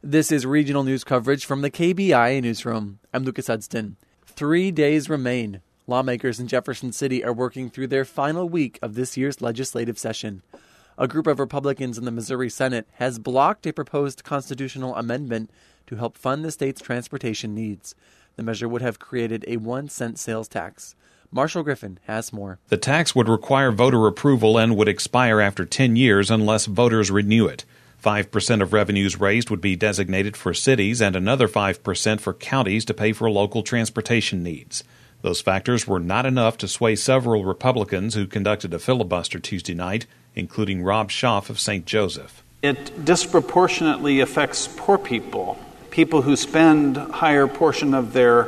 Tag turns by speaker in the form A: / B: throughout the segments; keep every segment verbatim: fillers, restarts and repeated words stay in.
A: This is regional news coverage from the K B I A newsroom. I'm Lucas Hudston. Three days remain. Lawmakers in Jefferson City are working through their final week of this year's legislative session. A group of Republicans in the Missouri Senate has blocked a proposed constitutional amendment to help fund the state's transportation needs. The measure would have created a one cent sales tax. Marshall Griffin has more.
B: The tax would require voter approval and would expire after ten years unless voters renew it. five percent of revenues raised would be designated for cities and another five percent for counties to pay for local transportation needs. Those factors were not enough to sway several Republicans who conducted a filibuster Tuesday night, including Rob Schaaf of Saint Joseph.
C: It disproportionately affects poor people, people who spend a higher portion of their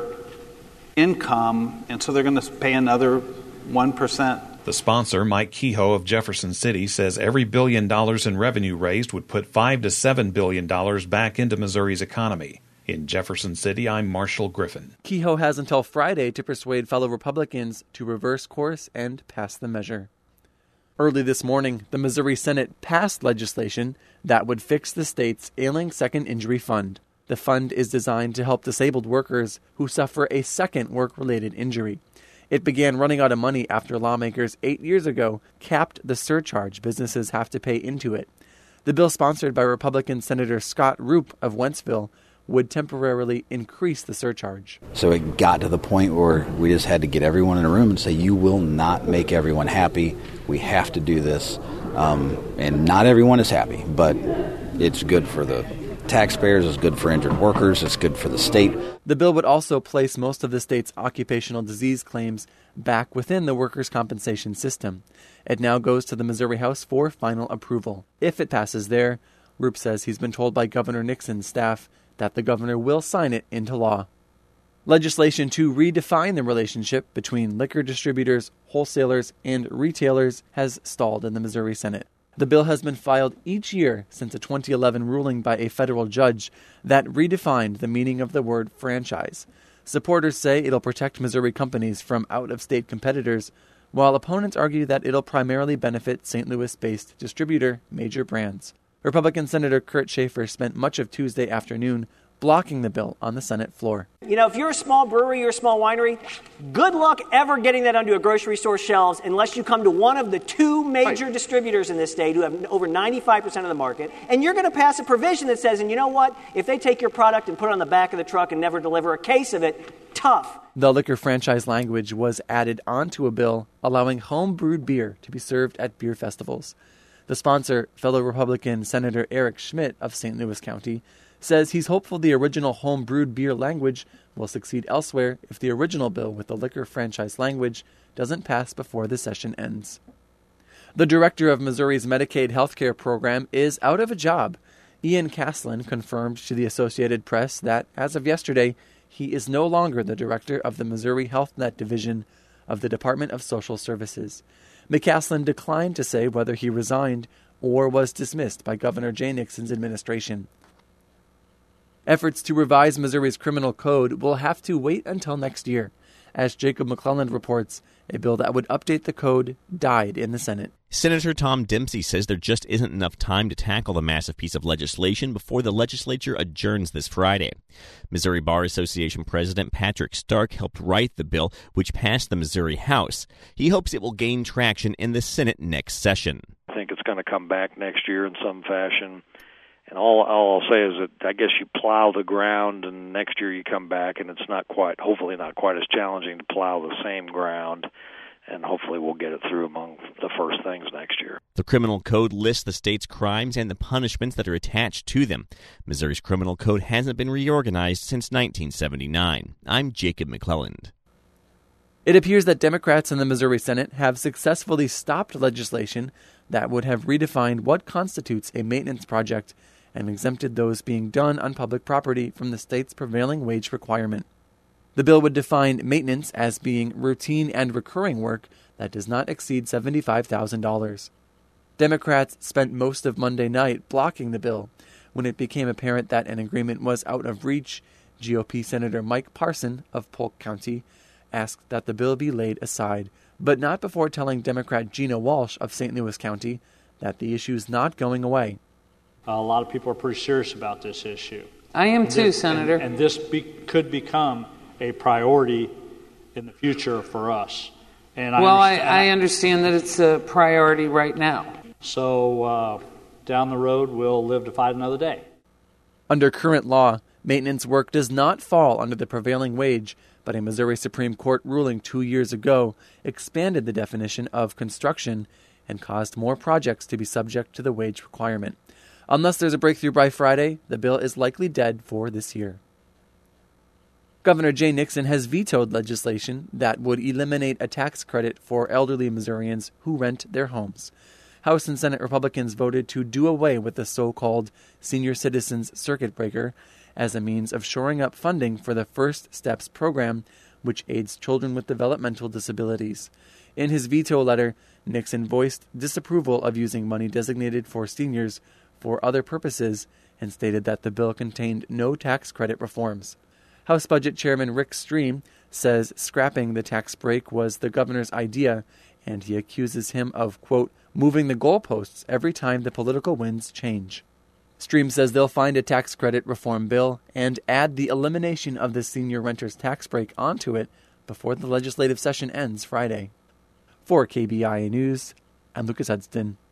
C: income, and so they're going to pay another one percent.
B: The sponsor, Mike Kehoe of Jefferson City, says every billion dollars in revenue raised would put five to seven billion dollars back into Missouri's economy. In Jefferson City, I'm Marshall Griffin.
A: Kehoe has until Friday to persuade fellow Republicans to reverse course and pass the measure. Early this morning, the Missouri Senate passed legislation that would fix the state's ailing second injury fund. The fund is designed to help disabled workers who suffer a second work-related injury. It began running out of money after lawmakers eight years ago capped the surcharge businesses have to pay into it. The bill, sponsored by Republican Senator Scott Roop of Wentzville, would temporarily increase the surcharge.
D: So it got to the point where we just had to get everyone in a room and say, you will not make everyone happy. We have to do this. Um, and not everyone is happy, but it's good for the taxpayers, it's good for injured workers, it's good for the state.
A: The bill would also place most of the state's occupational disease claims back within the workers' compensation system. It now goes to the Missouri House for final approval. If it passes there, Roop says he's been told by Governor Nixon's staff that the governor will sign it into law. Legislation to redefine the relationship between liquor distributors, wholesalers, and retailers has stalled in the Missouri Senate. The bill has been filed each year since a twenty eleven ruling by a federal judge that redefined the meaning of the word franchise. Supporters say it'll protect Missouri companies from out-of-state competitors, while opponents argue that it'll primarily benefit Saint Louis-based distributor Major Brands. Republican Senator Kurt Schaefer spent much of Tuesday afternoon blocking the bill on the Senate floor.
E: You know, if you're a small brewery or a small winery, good luck ever getting that onto a grocery store shelves unless you come to one of the two major right. distributors in this state who have over ninety-five percent of the market. And you're going to pass a provision that says, and you know what? If they take your product and put it on the back of the truck and never deliver a case of it, tough.
A: The liquor franchise language was added onto a bill allowing home-brewed beer to be served at beer festivals. The sponsor, fellow Republican Senator Eric Schmidt of Saint Louis County, says he's hopeful the original home-brewed beer language will succeed elsewhere if the original bill with the liquor franchise language doesn't pass before the session ends. The director of Missouri's Medicaid healthcare program is out of a job. Ian Caslin confirmed to the Associated Press that, as of yesterday, he is no longer the director of the Missouri Health Net Division of the Department of Social Services. McCaslin declined to say whether he resigned or was dismissed by Governor Jay Nixon's administration. Efforts to revise Missouri's criminal code will have to wait until next year. As Jacob McClelland reports, a bill that would update the code died in the Senate.
F: Senator Tom Dempsey says there just isn't enough time to tackle the massive piece of legislation before the legislature adjourns this Friday. Missouri Bar Association President Patrick Stark helped write the bill, which passed the Missouri House. He hopes it will gain traction in the Senate next session.
G: I think it's going to come back next year in some fashion. And all, all I'll say is that I guess you plow the ground, and next year you come back, and it's not quite, hopefully not quite as challenging to plow the same ground, and hopefully we'll get it through among the first things next year.
F: The criminal code lists the state's crimes and the punishments that are attached to them. Missouri's criminal code hasn't been reorganized since nineteen seventy-nine. I'm Jacob McClelland.
A: It appears that Democrats in the Missouri Senate have successfully stopped legislation that would have redefined what constitutes a maintenance project and exempted those being done on public property from the state's prevailing wage requirement. The bill would define maintenance as being routine and recurring work that does not exceed seventy-five thousand dollars. Democrats spent most of Monday night blocking the bill. When it became apparent that an agreement was out of reach, G O P Senator Mike Parson of Polk County asked that the bill be laid aside, but not before telling Democrat Gina Walsh of Saint Louis County that the issue is not going away.
H: a lot of people are pretty serious about this issue.
I: I am
H: And
I: too,
H: this-
I: Senator.
H: And, and this be, could become a priority in the future for us. And I
I: well, I,
H: understand,
I: I understand that it's a priority right now.
H: So uh, down the road, we'll live to fight another day.
A: Under current law, maintenance work does not fall under the prevailing wage, but a Missouri Supreme Court ruling two years ago expanded the definition of construction and caused more projects to be subject to the wage requirement. Unless there's a breakthrough by Friday, the bill is likely dead for this year. Governor Jay Nixon has vetoed legislation that would eliminate a tax credit for elderly Missourians who rent their homes. House and Senate Republicans voted to do away with the so-called Senior Citizens Circuit Breaker as a means of shoring up funding for the First Steps program, which aids children with developmental disabilities. In his veto letter, Nixon voiced disapproval of using money designated for seniors for other purposes and stated that the bill contained no tax credit reforms. House Budget Chairman Rick Stream says scrapping the tax break was the governor's idea, and he accuses him of, quote, moving the goalposts every time the political winds change. Stream says they'll find a tax credit reform bill and add the elimination of the senior renters tax break onto it before the legislative session ends Friday. For K B I A News, I'm Lucas Edston.